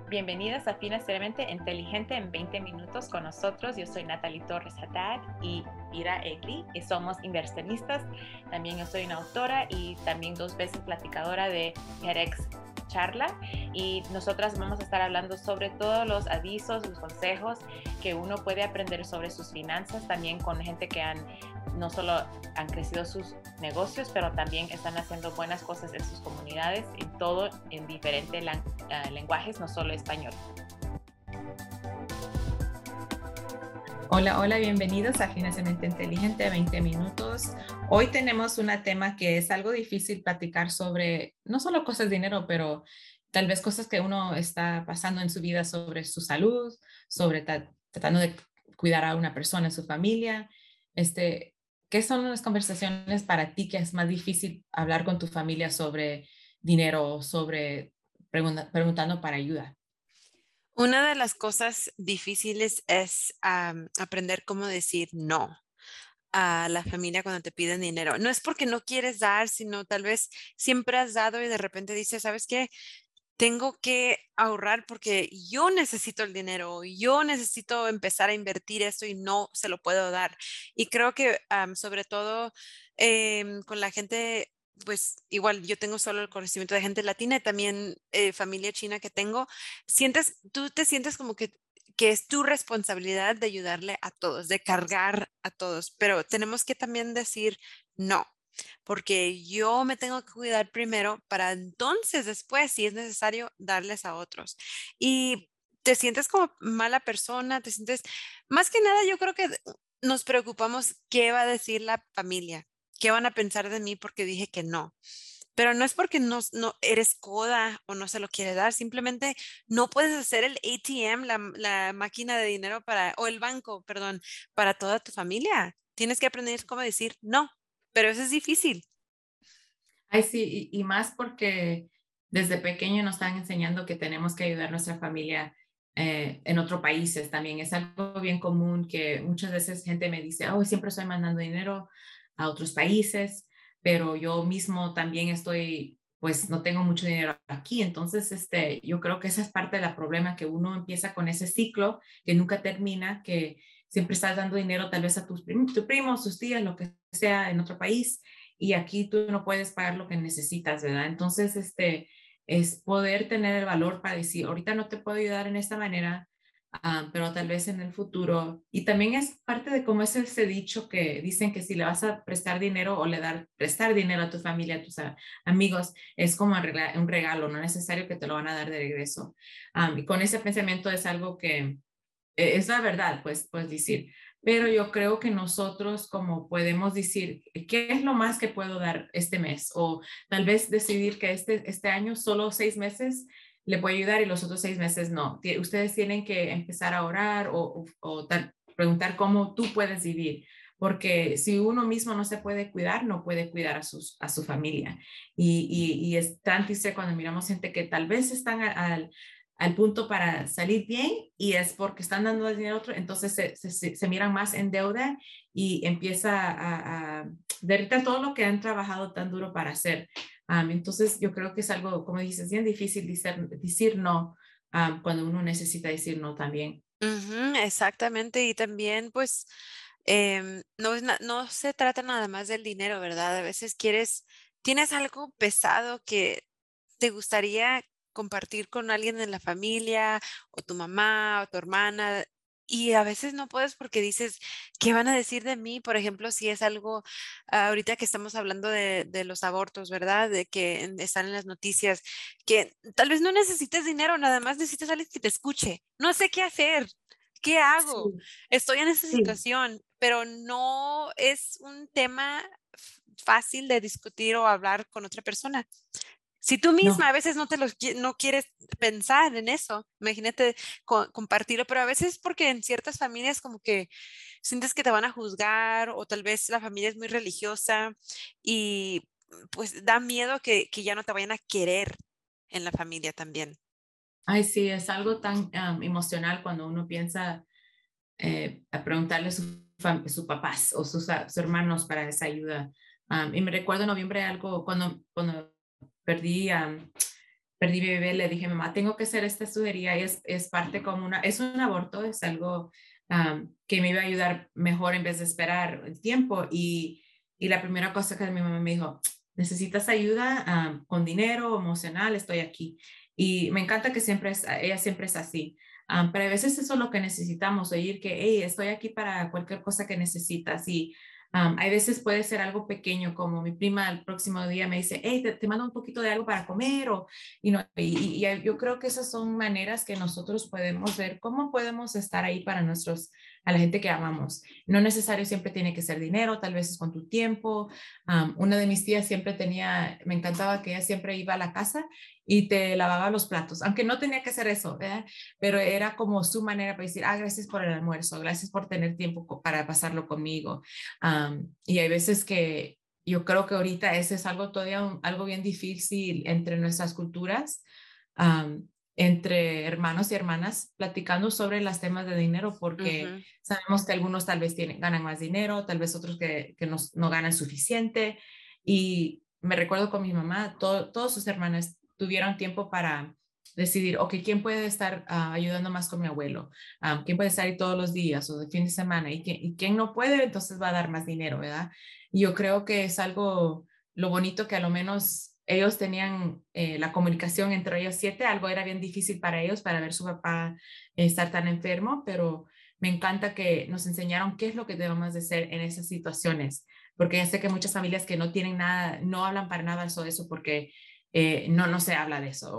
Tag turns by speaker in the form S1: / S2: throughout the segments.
S1: Bienvenidas a Financieramente Inteligente en 20 minutos con nosotros. Yo soy Natalie Torres Haddad y Ira Egli y somos inversionistas. También yo soy una autora y también 2 veces platicadora de TEDx Charla, y nosotras vamos a estar hablando sobre todos los avisos, los consejos que uno puede aprender sobre sus finanzas, también con gente que no solo han crecido sus negocios, pero también están haciendo buenas cosas en sus comunidades, en todo, en diferentes lenguajes, no solo español.
S2: Hola, hola, bienvenidos a Financieramente Inteligente, 20 minutos. Hoy tenemos un tema que es algo difícil platicar sobre, no solo cosas de dinero, pero tal vez cosas que uno está pasando en su vida sobre su salud, sobre tratando de cuidar a una persona en su familia. ¿Qué son las conversaciones para ti que es más difícil hablar con tu familia sobre dinero, sobre preguntando para ayuda?
S3: Una de las cosas difíciles es aprender cómo decir no a la familia cuando te piden dinero. No es porque no quieres dar, sino tal vez siempre has dado y de repente dices, ¿sabes qué? Tengo que ahorrar porque yo necesito el dinero, yo necesito empezar a invertir esto y no se lo puedo dar. Y creo que sobre todo con la gente, pues igual yo tengo solo el conocimiento de gente latina y también familia china que tengo, tú te sientes como que es tu responsabilidad de ayudarle a todos, de cargar a todos, pero tenemos que también decir no, porque yo me tengo que cuidar primero para entonces después, si es necesario, darles a otros. Y te sientes como mala persona, te sientes, más que nada, yo creo que nos preocupamos qué va a decir la familia, qué van a pensar de mí porque dije que no. Pero no es porque no eres coda o no se lo quieres dar, simplemente no puedes hacer el ATM, la máquina de dinero o el banco, perdón, para toda tu familia. Tienes que aprender cómo decir no, pero eso es difícil.
S2: Ay, sí, y más porque desde pequeño nos están enseñando que tenemos que ayudar a nuestra familia en otros países también. Es algo bien común que muchas veces gente me dice, oh, siempre estoy mandando dinero a otros países, pero yo mismo también estoy, pues no tengo mucho dinero aquí. Entonces, yo creo que esa es parte del problema, que uno empieza con ese ciclo que nunca termina, que siempre estás dando dinero tal vez a tus primos, tus tías, lo que sea en otro país, y aquí tú no puedes pagar lo que necesitas, ¿verdad? Entonces, es poder tener el valor para decir, ahorita no te puedo ayudar en esta manera, pero tal vez en el futuro. Y también es parte de cómo es ese dicho que dicen que si le vas a prestar dinero o prestar dinero a tu familia, a tus amigos, es como un regalo, no es necesario que te lo van a dar de regreso. Y con ese pensamiento es algo que es la verdad, pues, puedes decir. Pero yo creo que nosotros como podemos decir, ¿qué es lo más que puedo dar este mes? O tal vez decidir que este año solo 6 meses le puedo ayudar y los otros 6 meses no. Ustedes tienen que empezar a orar o preguntar cómo tú puedes vivir. Porque si uno mismo no se puede cuidar, no puede cuidar a su familia. Y es tan triste cuando miramos gente que tal vez están al punto para salir bien y es porque están dando el dinero a otro, entonces se miran más en deuda y empieza a derritar todo lo que han trabajado tan duro para hacer. Entonces yo creo que es algo, como dices, bien difícil decir no cuando uno necesita decir no también.
S3: Ujú, exactamente. Y también, pues, no se trata nada más del dinero, ¿verdad? A veces tienes algo pesado que te gustaría compartir con alguien de la familia, o tu mamá, o tu hermana, y a veces no puedes porque dices, ¿qué van a decir de mí? Por ejemplo, si es algo, ahorita que estamos hablando de los abortos, ¿verdad? De que están en las noticias, que tal vez no necesites dinero, nada más necesitas alguien que te escuche. No sé qué hacer. ¿Qué hago?
S2: Sí,
S3: Estoy en esa
S2: sí,
S3: situación, pero no es un tema fácil de discutir o hablar con otra persona. Si tú misma
S2: no.
S3: a veces no quieres pensar en eso, imagínate compartirlo, pero a veces porque en ciertas familias como que sientes que te van a juzgar o tal vez la familia es muy religiosa y pues da miedo que ya no te vayan a querer en la familia también.
S2: Ay, sí, es algo tan emocional cuando uno piensa a preguntarle a sus papás o sus hermanos para esa ayuda. Y me recuerdo en noviembre algo, cuando perdí perdí mi bebé, le dije, mamá, tengo que hacer esta cirugía y es parte como es un aborto, es algo que me iba a ayudar mejor en vez de esperar el tiempo. Y la primera cosa que mi mamá me dijo, ¿necesitas ayuda con dinero, emocional? Estoy aquí. Y me encanta que ella siempre es así. Pero a veces eso es lo que necesitamos, oír que, hey, estoy aquí para cualquier cosa que necesitas. Y hay veces puede ser algo pequeño, como mi prima el próximo día me dice, hey, te mando un poquito de algo para comer, o, no, y yo creo que esas son maneras que nosotros podemos ver cómo podemos estar ahí para a la gente que amamos. No necesario siempre tiene que ser dinero, tal vez es con tu tiempo. Una de mis tías siempre me encantaba que ella siempre iba a la casa y te lavaba los platos, aunque no tenía que hacer eso, ¿verdad? Pero era como su manera para decir, gracias por el almuerzo, gracias por tener tiempo para pasarlo conmigo. Y hay veces que yo creo que ahorita ese es algo todavía algo bien difícil entre nuestras culturas, entre hermanos y hermanas, platicando sobre los temas de dinero, porque
S3: Ujú.
S2: sabemos que algunos tal vez ganan más dinero, tal vez otros que no ganan suficiente. Y me recuerdo con mi mamá, todos sus hermanos tuvieron tiempo para decidir, ok, ¿quién puede estar ayudando más con mi abuelo? ¿Quién puede estar ahí todos los días o de fin de semana? Y quién no puede, entonces va a dar más dinero, ¿verdad? Y yo creo que es algo, lo bonito que a lo menos ellos tenían la comunicación entre ellos siete, algo era bien difícil para ellos, para ver su papá estar tan enfermo, pero me encanta que nos enseñaron qué es lo que debemos de hacer en esas situaciones, porque ya sé que muchas familias que no tienen nada, no hablan para nada de eso porque no se habla de eso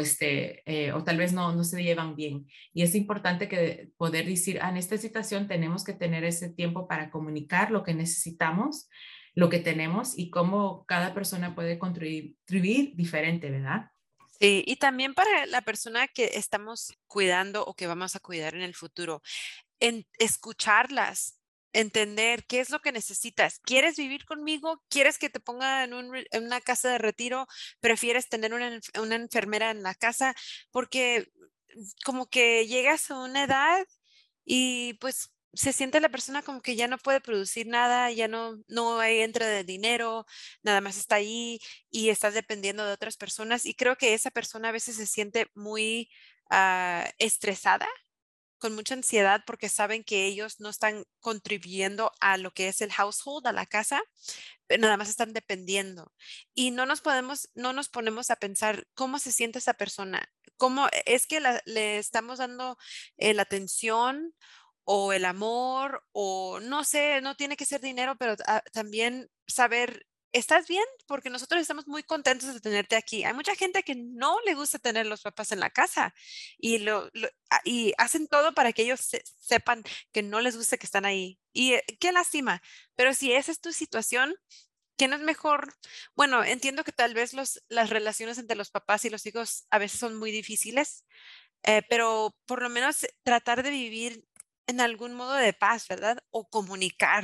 S2: o tal vez no se llevan bien. Y es importante que poder decir, en esta situación tenemos que tener ese tiempo para comunicar lo que necesitamos, lo que tenemos y cómo cada persona puede contribuir diferente, ¿verdad?
S3: Sí, y también para la persona que estamos cuidando o que vamos a cuidar en el futuro, en escucharlas, entender qué es lo que necesitas. ¿Quieres vivir conmigo? ¿Quieres que te ponga en una casa de retiro? ¿Prefieres tener una enfermera en la casa? Porque como que llegas a una edad y pues se siente la persona como que ya no puede producir nada, ya no hay entrada de dinero, nada más está ahí y estás dependiendo de otras personas. Y creo que esa persona a veces se siente muy estresada, con mucha ansiedad porque saben que ellos no están contribuyendo a lo que es el household, a la casa, pero nada más están dependiendo. Y no nos ponemos a pensar cómo se siente esa persona, cómo es que le estamos dando la atención o el amor o no sé, no tiene que ser dinero, pero también saber, ¿estás bien? Porque nosotros estamos muy contentos de tenerte aquí. Hay mucha gente que no le gusta tener los papás en la casa y, y hacen todo para que ellos sepan que no les gusta que están ahí. Y qué lástima. Pero si esa es tu situación, ¿qué no es mejor? Bueno, entiendo que tal vez las relaciones entre los papás y los hijos a veces son muy difíciles, pero por lo menos tratar de vivir en algún modo de paz, ¿verdad? O comunicar,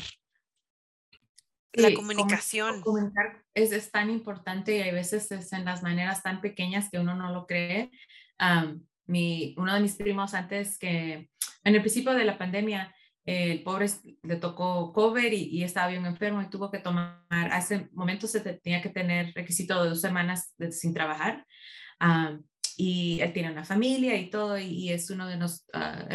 S3: la
S2: Sí,
S3: comunicación.
S2: comunicar es tan importante y hay veces es en las maneras tan pequeñas que uno no lo cree. Uno de mis primos antes que, en el principio de la pandemia, el pobre le tocó COVID y estaba bien enfermo y tuvo que tomar, hace momentos tenía que tener requisito de 2 semanas sin trabajar. Am, y él tiene una familia y todo, y es uno de los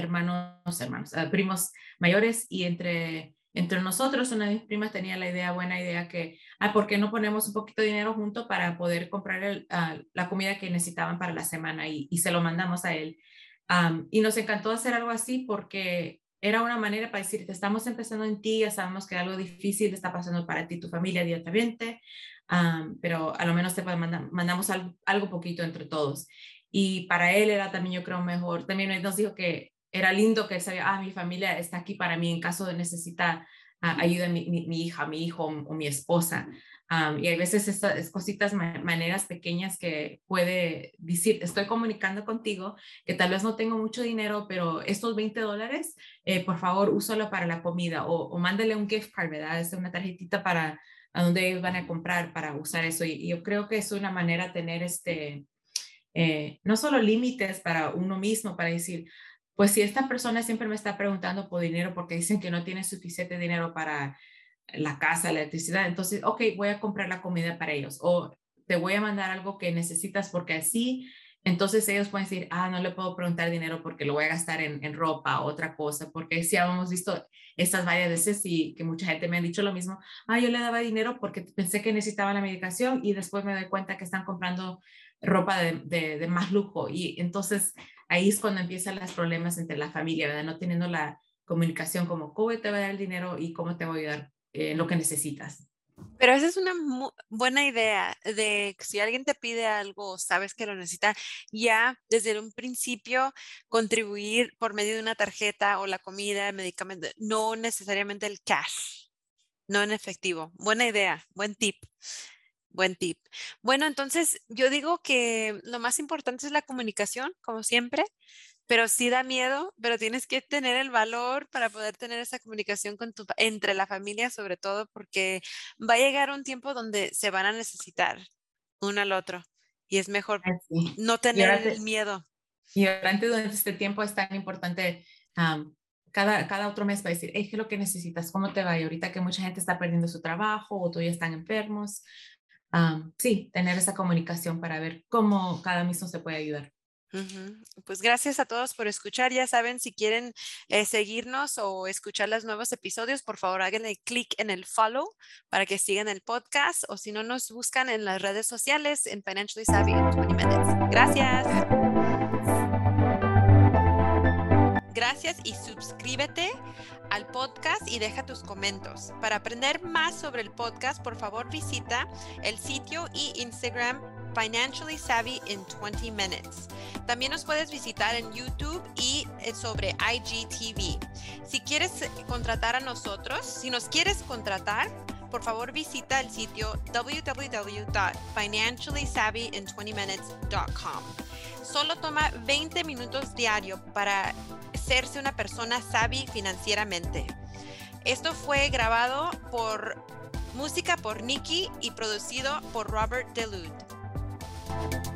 S2: primos mayores, y entre nosotros, una de mis primas tenía buena idea que, ¿por qué no ponemos un poquito de dinero junto para poder comprar la comida que necesitaban para la semana y se lo mandamos a él? Y nos encantó hacer algo así porque era una manera para decir, te estamos empezando en ti, ya sabemos que algo difícil está pasando para ti, tu familia directamente, pero a lo menos mandamos algo poquito entre todos. Y para él era también, yo creo, mejor. También él nos dijo que era lindo que él sabía, mi familia está aquí para mí en caso de necesitar ayuda mi hija, mi hijo o mi esposa. Y hay veces estas cositas, maneras pequeñas que puede decir, estoy comunicando contigo, que tal vez no tengo mucho dinero, pero estos $20, por favor, úsalo para la comida o mándale un gift card, ¿verdad? Es una tarjetita para a dónde ellos van a comprar para usar eso. Y yo creo que es una manera de tener no solo límites para uno mismo, para decir, pues si esta persona siempre me está preguntando por dinero porque dicen que no tiene suficiente dinero para la casa, la electricidad, entonces, ok, voy a comprar la comida para ellos. O te voy a mandar algo que necesitas porque así, entonces ellos pueden decir, no le puedo preguntar dinero porque lo voy a gastar en ropa o otra cosa, porque sí hemos visto estas varias veces y que mucha gente me ha dicho lo mismo, yo le daba dinero porque pensé que necesitaba la medicación y después me doy cuenta que están comprando ropa de más lujo y entonces ahí es cuando empiezan los problemas entre la familia, ¿verdad? No teniendo la comunicación como cómo te voy a dar el dinero y cómo te voy a ayudar en lo que necesitas.
S3: Pero esa es una buena idea de que si alguien te pide algo, sabes que lo necesita, ya desde un principio contribuir por medio de una tarjeta o la comida, el medicamento, no necesariamente el cash, no en efectivo. Buena idea, buen tip. Buen tip. Bueno, entonces yo digo que lo más importante es la comunicación, como siempre, pero sí da miedo, pero tienes que tener el valor para poder tener esa comunicación entre la familia, sobre todo, porque va a llegar un tiempo donde se van a necesitar uno al otro y es mejor
S2: Sí.
S3: no tener el miedo.
S2: Y durante este tiempo es tan importante cada otro mes para decir, hey, ¿qué es lo que necesitas? ¿Cómo te va? Y ahorita que mucha gente está perdiendo su trabajo o todavía están enfermos. Sí, tener esa comunicación para ver cómo cada mismo se puede ayudar.
S3: Pues gracias a todos por escuchar. Ya saben, si quieren seguirnos o escuchar los nuevos episodios, por favor háganle clic en el follow para que sigan el podcast o si no nos buscan en las redes sociales en Financially Savvy in 20 Minutes. Gracias. Gracias y suscríbete al podcast y deja tus comentarios. Para aprender más sobre el podcast, por favor visita el sitio y Instagram Financially Savvy in 20 Minutes. También nos puedes visitar en YouTube y sobre IGTV. Si quieres contratar a nosotros, si nos quieres contratar, por favor visita el sitio www.financiallysavvyin20minutes.com. Solo toma 20 minutos diario para hacerse una persona savvy financieramente. Esto fue grabado por música por Nikki y producido por Robert DeLude.